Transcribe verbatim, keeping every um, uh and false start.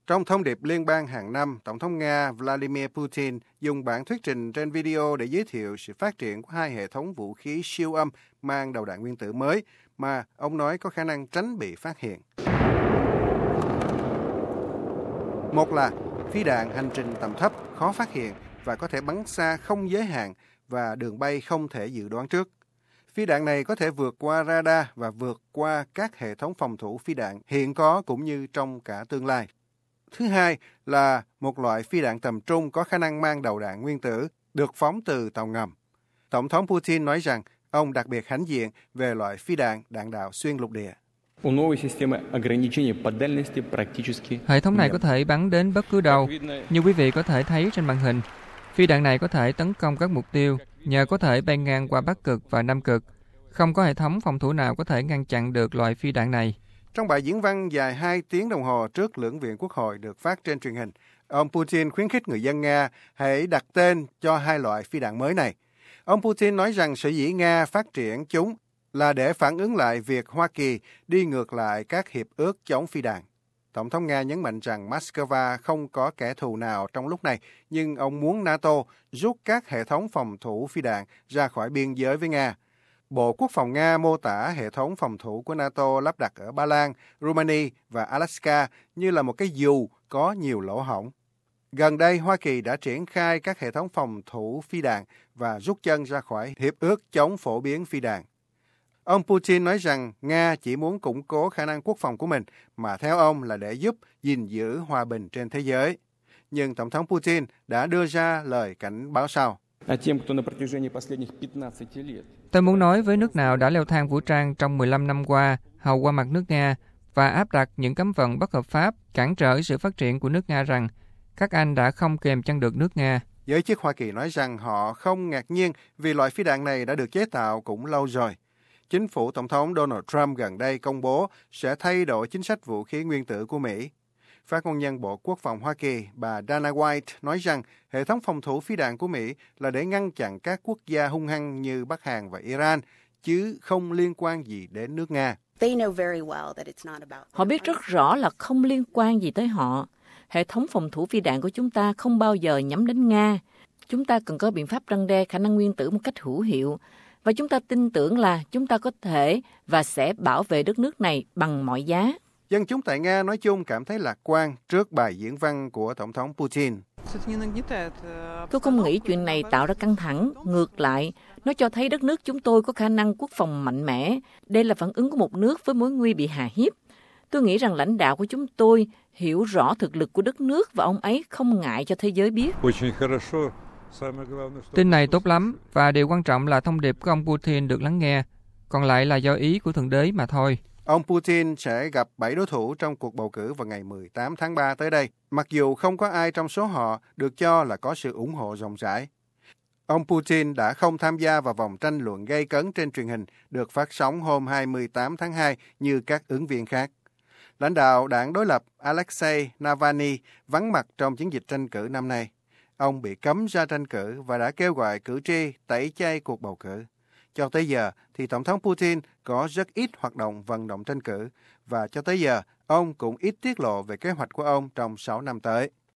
Trong thông điệp liên bang hàng năm, Tổng thống Nga Vladimir Putin dùng bản thuyết trình trên video để giới thiệu sự phát triển của hai hệ thống vũ khí siêu âm mang đầu đạn nguyên tử mới mà ông nói có khả năng tránh bị phát hiện. Một là phi đạn hành trình tầm thấp, khó phát hiện và có thể bắn xa không giới hạn và đường bay không thể dự đoán trước. Phi đạn này có thể vượt qua radar và vượt qua các hệ thống phòng thủ phi đạn hiện có cũng như trong cả tương lai. Thứ hai là một loại phi đạn tầm trung có khả năng mang đầu đạn nguyên tử được phóng từ tàu ngầm. Tổng thống Putin nói rằng ông đặc biệt hãnh diện về loại phi đạn đạn đạo xuyên lục địa. Hệ thống này có thể bắn đến bất cứ đâu, như quý vị có thể thấy trên màn hình. Phi đạn này có thể tấn công các mục tiêu nhờ có thể bay ngang qua Bắc Cực và Nam Cực. Không có hệ thống phòng thủ nào có thể ngăn chặn được loại phi đạn này. Trong bài diễn văn dài hai tiếng đồng hồ trước lưỡng viện Quốc hội được phát trên truyền hình, ông Putin khuyến khích người dân Nga hãy đặt tên cho hai loại phi đạn mới này. Ông Putin nói rằng sở dĩ Nga phát triển chúng là để phản ứng lại việc Hoa Kỳ đi ngược lại các hiệp ước chống phi đạn. Tổng thống Nga nhấn mạnh rằng Moscow không có kẻ thù nào trong lúc này, nhưng ông muốn NATO rút các hệ thống phòng thủ phi đạn ra khỏi biên giới với Nga. Bộ Quốc phòng Nga mô tả hệ thống phòng thủ của NATO lắp đặt ở Ba Lan, Romania và Alaska như là một cái dù có nhiều lỗ hổng. Gần đây, Hoa Kỳ đã triển khai các hệ thống phòng thủ phi đạn và rút chân ra khỏi hiệp ước chống phổ biến phi đạn. Ông Putin nói rằng Nga chỉ muốn củng cố khả năng quốc phòng của mình, mà theo ông là để giúp gìn giữ hòa bình trên thế giới. Nhưng Tổng thống Putin đã đưa ra lời cảnh báo sau. Tôi muốn nói với nước nào đã leo thang vũ trang trong mười lăm năm qua, hầu qua mặt nước Nga và áp đặt những cấm vận bất hợp pháp cản trở sự phát triển của nước Nga rằng các anh đã không kèm chân được nước Nga. Giới chức Hoa Kỳ nói rằng họ không ngạc nhiên vì loại phi đạn này đã được chế tạo cũng lâu rồi. Chính phủ Tổng thống Donald Trump gần đây công bố sẽ thay đổi chính sách vũ khí nguyên tử của Mỹ. Phát ngôn nhân Bộ Quốc phòng Hoa Kỳ, bà Dana White, nói rằng hệ thống phòng thủ phi đạn của Mỹ là để ngăn chặn các quốc gia hung hăng như Bắc Hàn và Iran, chứ không liên quan gì đến nước Nga. Họ biết rất rõ là không liên quan gì tới họ. Hệ thống phòng thủ phi đạn của chúng ta không bao giờ nhắm đến Nga. Chúng ta cần có biện pháp răn đe khả năng nguyên tử một cách hữu hiệu. Và chúng ta tin tưởng là chúng ta có thể và sẽ bảo vệ đất nước này bằng mọi giá. Dân chúng tại Nga nói chung cảm thấy lạc quan trước bài diễn văn của Tổng thống Putin. Tôi không nghĩ chuyện này tạo ra căng thẳng. Ngược lại, nó cho thấy đất nước chúng tôi có khả năng quốc phòng mạnh mẽ. Đây là phản ứng của một nước với mối nguy bị hà hiếp. Tôi nghĩ rằng lãnh đạo của chúng tôi hiểu rõ thực lực của đất nước và ông ấy không ngại cho thế giới biết. Tin này tốt lắm và điều quan trọng là thông điệp của ông Putin được lắng nghe. Còn lại là do ý của Thượng Đế mà thôi. Ông Putin sẽ gặp bảy đối thủ trong cuộc bầu cử vào ngày mười tám tháng ba tới đây, mặc dù không có ai trong số họ được cho là có sự ủng hộ rộng rãi. Ông Putin đã không tham gia vào vòng tranh luận gay cấn trên truyền hình được phát sóng hôm hai mươi tám tháng hai như các ứng viên khác. Lãnh đạo đảng đối lập Alexei Navalny vắng mặt trong chiến dịch tranh cử năm nay. Ông bị cấm ra tranh cử và đã kêu gọi cử tri tẩy chay cuộc bầu cử. Cho tới giờ thì Tổng thống Putin có rất ít hoạt động vận động tranh cử và cho tới giờ ông cũng ít tiết lộ về kế hoạch của ông trong sáu năm tới.